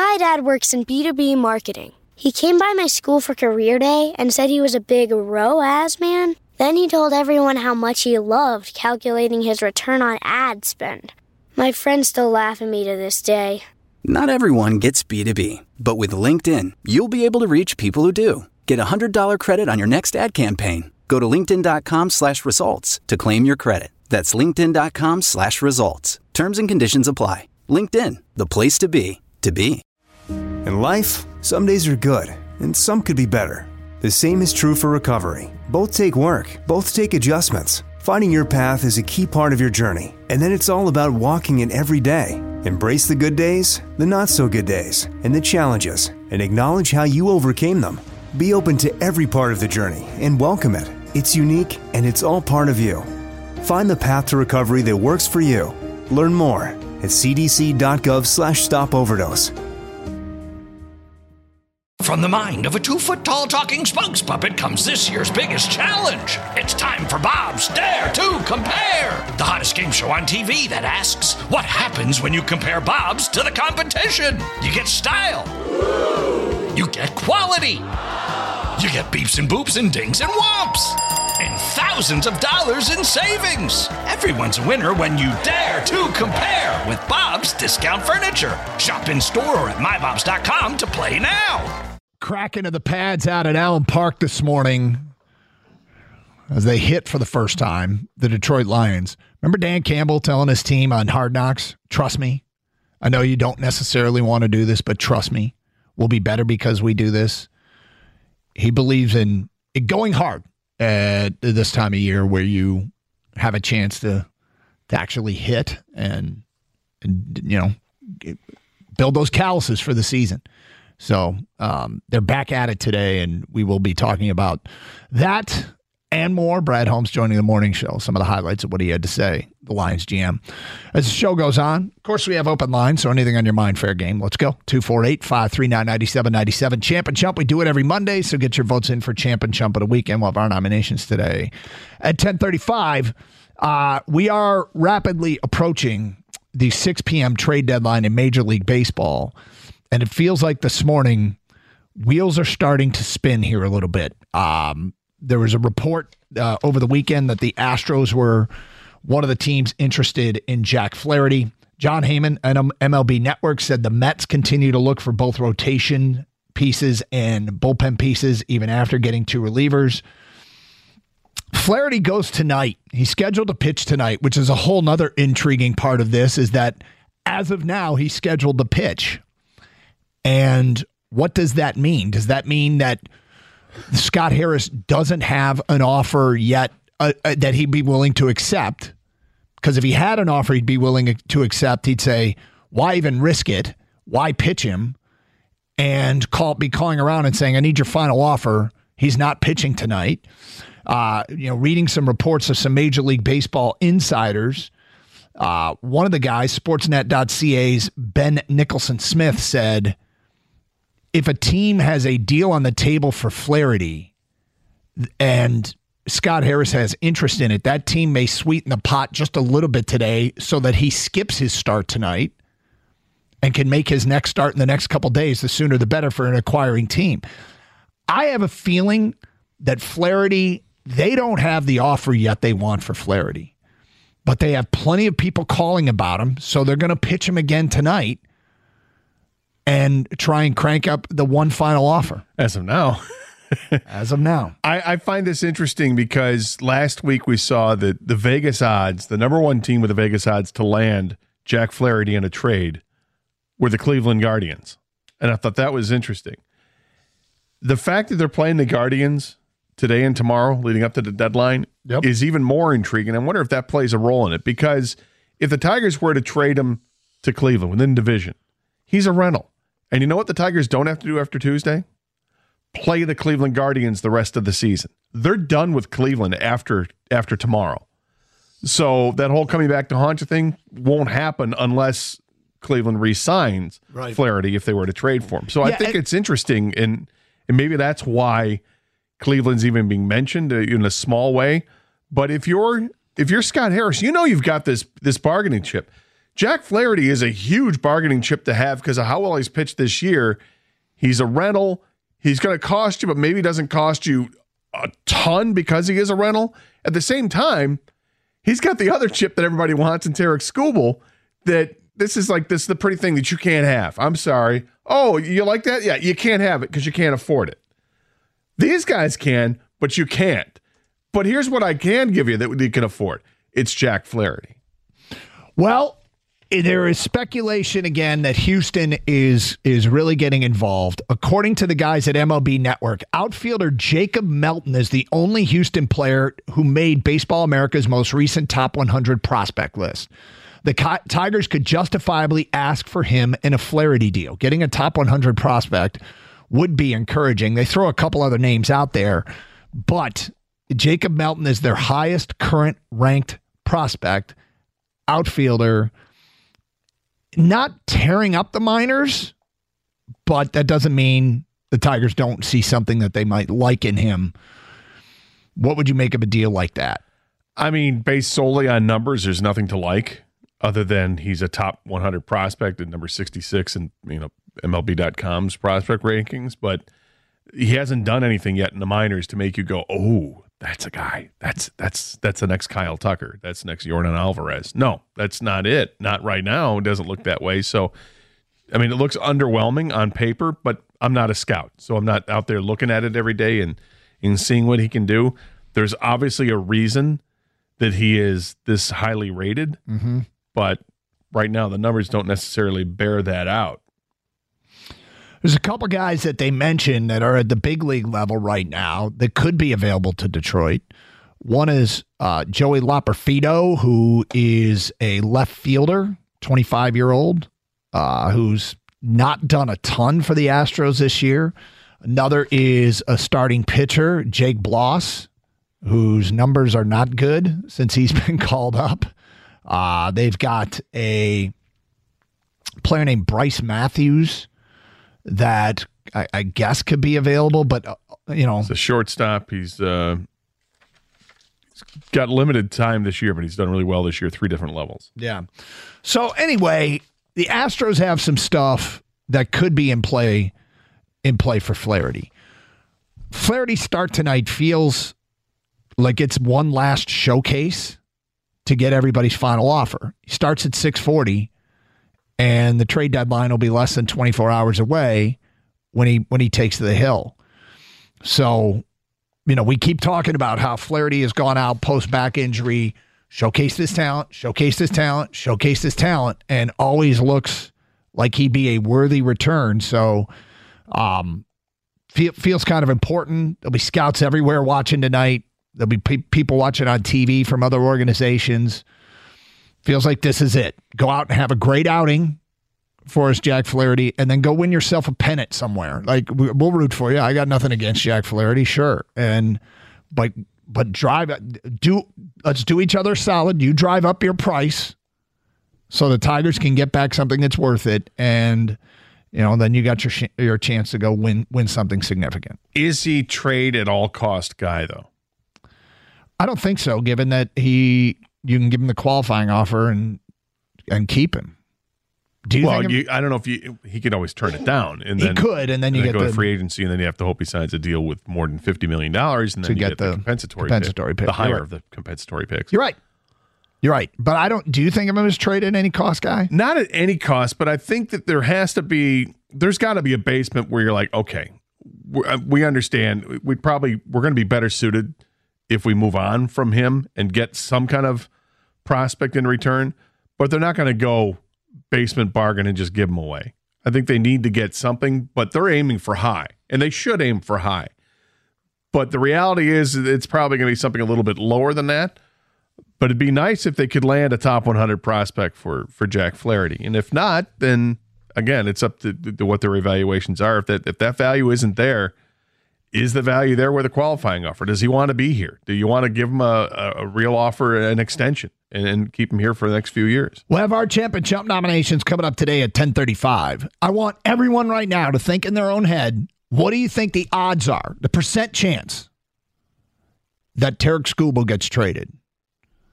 My dad works in B2B marketing. He came by my school for career day and said he was a big ROAS man. Then he told everyone how much he loved calculating his return on ad spend. My friends still laugh at me to this day. Not everyone gets B2B, but with LinkedIn, you'll be able to reach people who do. Get a $100 credit on your next ad campaign. Go to linkedin.com/results to claim your credit. That's linkedin.com/results. Terms and conditions apply. LinkedIn, the place to be, to be. In life, some days are good, and some could be better. The same is true for recovery. Both take work, both take adjustments. Finding your path is a key part of your journey, and then it's all about walking it every day. Embrace the good days, the not-so-good days, and the challenges, and acknowledge how you overcame them. Be open to every part of the journey and welcome it. It's unique, and it's all part of you. Find the path to recovery that works for you. Learn more at cdc.gov/stopoverdose. From the mind of a 2-foot-tall talking spokes puppet comes this year's biggest challenge. It's time for Bob's Dare to Compare, the hottest game show on TV that asks, what happens when you compare Bob's to the competition? You get style. You get quality. You get beeps and boops and dings and whomps. And thousands of dollars in savings. Everyone's a winner when you dare to compare with Bob's Discount Furniture. Shop in store or at mybobs.com to play now. Cracking of the pads out at Allen Park this morning as they hit for the first time the Detroit Lions. Remember Dan Campbell telling his team on Hard Knocks, trust me. I know you don't necessarily want to do this, but trust me. We'll be better because we do this. He believes in it going hard at this time of year where you have a chance to actually hit and build those calluses for the season. So they're back at it today, and we will be talking about that and more. Brad Holmes joining the morning show. Some of the highlights of what he had to say, the Lions GM. As the show goes on, of course, we have open lines, so anything on your mind, fair game. Let's go. 248-539-9797. Champ and Chump. We do it every Monday, so get your votes in for Champ and Chump of the weekend. We'll have our nominations today. At 10:35, we are rapidly approaching the 6 p.m. trade deadline in Major League Baseball. And it feels like this morning, wheels are starting to spin here a little bit. There was a report over the weekend that the Astros were one of the teams interested in Jack Flaherty. John Heyman at MLB Network said the Mets continue to look for both rotation pieces and bullpen pieces, even after getting 2 relievers. Flaherty goes tonight. He's scheduled to pitch tonight, which is a whole nother intriguing part of this, is that as of now, he's scheduled to pitch. And what does that mean? Does that mean that Scott Harris doesn't have an offer yet that he'd be willing to accept? Because if he had an offer he'd be willing to accept, he'd say, why even risk it? Why pitch him? And be calling around and saying, I need your final offer. He's not pitching tonight. Reading some reports of some Major League Baseball insiders. One of the guys, Sportsnet.ca's Ben Nicholson-Smith, said, if a team has a deal on the table for Flaherty and Scott Harris has interest in it, that team may sweeten the pot just a little bit today so that he skips his start tonight and can make his next start in the next couple days. The sooner the better for an acquiring team. I have a feeling that Flaherty, they don't have the offer yet they want for Flaherty, but they have plenty of people calling about him, so they're going to pitch him again tonight and try and crank up the one final offer. As of now. As of now. I find this interesting because last week we saw that the Vegas odds, the number one team with the Vegas odds to land Jack Flaherty in a trade were the Cleveland Guardians. And I thought that was interesting. The fact that they're playing the Guardians today and tomorrow leading up to the deadline is even more intriguing. I wonder if that plays a role in it, because if the Tigers were to trade him to Cleveland within the division, he's a rental. And you know what the Tigers don't have to do after Tuesday? Play the Cleveland Guardians the rest of the season. They're done with Cleveland after tomorrow. So that whole coming back to haunt you thing won't happen unless Cleveland re-signs Flaherty if they were to trade for him. So I think it's interesting, and maybe that's why Cleveland's even being mentioned in a small way. But if you're Scott Harris, you know you've got this bargaining chip. Jack Flaherty is a huge bargaining chip to have because of how well he's pitched this year. He's a rental. He's going to cost you, but maybe doesn't cost you a ton because he is a rental. At the same time, he's got the other chip that everybody wants in Tarik Skubal, that this is the pretty thing that you can't have. I'm sorry. Oh, you like that? Yeah, you can't have it because you can't afford it. These guys can, but you can't. But here's what I can give you that you can afford. It's Jack Flaherty. Well, there is speculation again that Houston is really getting involved. According to the guys at MLB Network, outfielder Jacob Melton is the only Houston player who made Baseball America's most recent top 100 prospect list. The Tigers could justifiably ask for him in a Flaherty deal. Getting a top 100 prospect would be encouraging. They throw a couple other names out there, but Jacob Melton is their highest current ranked prospect, outfielder. Not tearing up the minors, but that doesn't mean the Tigers don't see something that they might like in him. What would you make of a deal like that? I mean, based solely on numbers, there's nothing to like other than he's a top 100 prospect at number 66 in MLB.com's prospect rankings, but he hasn't done anything yet in the minors to make you go, oh, that's a guy. That's the next Kyle Tucker. That's the next Yordan Alvarez. No, that's not it. Not right now. It doesn't look that way. So, I mean, it looks underwhelming on paper, but I'm not a scout. So I'm not out there looking at it every day and seeing what he can do. There's obviously a reason that he is this highly rated, but right now the numbers don't necessarily bear that out. There's a couple guys that they mentioned that are at the big league level right now that could be available to Detroit. One is Joey Loperfido, who is a left fielder, 25-year-old, who's not done a ton for the Astros this year. Another is a starting pitcher, Jake Bloss, whose numbers are not good since he's been called up. They've got a player named Bryce Matthews that I guess could be available, but it's a shortstop. He's got limited time this year, but he's done really well this year, 3 different levels. Yeah. So anyway, the Astros have some stuff that could be in play for Flaherty. Flaherty's start tonight feels like it's one last showcase to get everybody's final offer. He starts at 6:40. And the trade deadline will be less than 24 hours away when he takes to the hill. So, we keep talking about how Flaherty has gone out post-back injury, showcased his talent, and always looks like he'd be a worthy return. So, feels kind of important. There'll be scouts everywhere watching tonight. There'll be people watching on TV from other organizations. Feels like this is it. Go out and have a great outing for us, Jack Flaherty, and then go win yourself a pennant somewhere. Like, we'll root for you. I got nothing against Jack Flaherty, sure. But let's do each other solid. You drive up your price so the Tigers can get back something that's worth it, and then you got your chance to go win something significant. Is he trade at all cost guy though? I don't think so, given that you can give him the qualifying offer and keep him. I don't know if he could always turn it down, and then you get the free agency, and then you have to hope he signs a deal with more than $50 million, and then you get the compensatory pick, the higher of the compensatory picks. You're right. But do you think of him as trade at any cost guy? Not at any cost, but I think that there's got to be a basement where you're like, okay, we understand. We're going to be better suited if we move on from him and get some kind of prospect in return, but they're not going to go basement bargain and just give him away. I think they need to get something, but they're aiming for high, and they should aim for high. But the reality is it's probably going to be something a little bit lower than that, but it'd be nice if they could land a top 100 prospect for Jack Flaherty. And if not, then again, it's up to what their evaluations are. If that value isn't there, is the value there with a qualifying offer? Does he want to be here? Do you want to give him a real offer, an extension, and keep him here for the next few years? We'll have our Champ and Chump nominations coming up today at 10:35. I want everyone right now to think in their own head, what do you think the odds are, the percent chance that Tarik Skubal gets traded?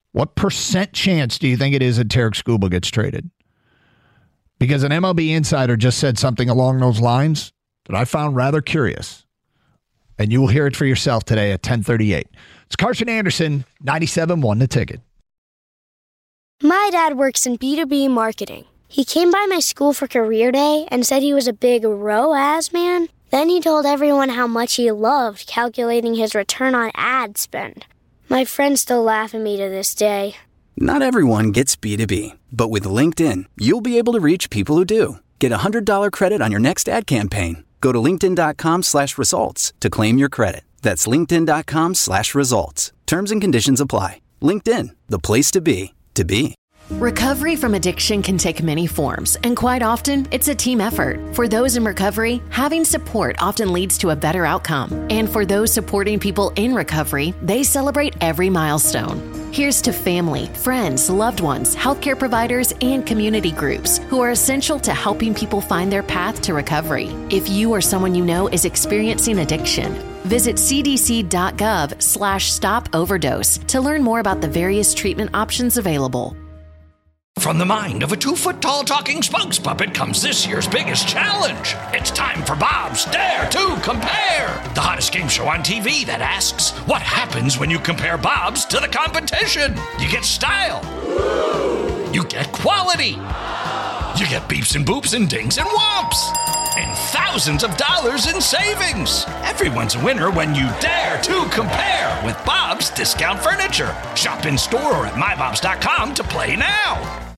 What % chance do you think it is that Tarek Skubal gets traded? Because an MLB insider just said something along those lines that I found rather curious. And you will hear it for yourself today at 10:38. It's Carson Anderson, 97.1 The Ticket. My dad works in B2B marketing. He came by my school for career day and said he was a big ROAS man. Then he told everyone how much he loved calculating his return on ad spend. My friends still laugh at me to this day. Not everyone gets B2B, but with LinkedIn, you'll be able to reach people who do. Get a $100 credit on your next ad campaign. Go to linkedin.com/results to claim your credit. That's linkedin.com/results. Terms and conditions apply. LinkedIn, the place to be, to be. Recovery from addiction can take many forms, and quite often, it's a team effort. For those in recovery, having support often leads to a better outcome. And for those supporting people in recovery, they celebrate every milestone. Here's to family, friends, loved ones, healthcare providers, and community groups who are essential to helping people find their path to recovery. If you or someone you know is experiencing addiction, visit cdc.gov/stop-overdose to learn more about the various treatment options available. From the mind of a 2-foot-tall talking spokes puppet comes this year's biggest challenge. It's time for Bob's Dare to Compare, the hottest game show on TV that asks, what happens when you compare Bob's to the competition? You get style. You get quality. You get beeps and boops and dings and whomps. And thousands of dollars in savings. Everyone's a winner when you dare to compare with Bob's Discount Furniture. Shop in store or at mybobs.com to play now.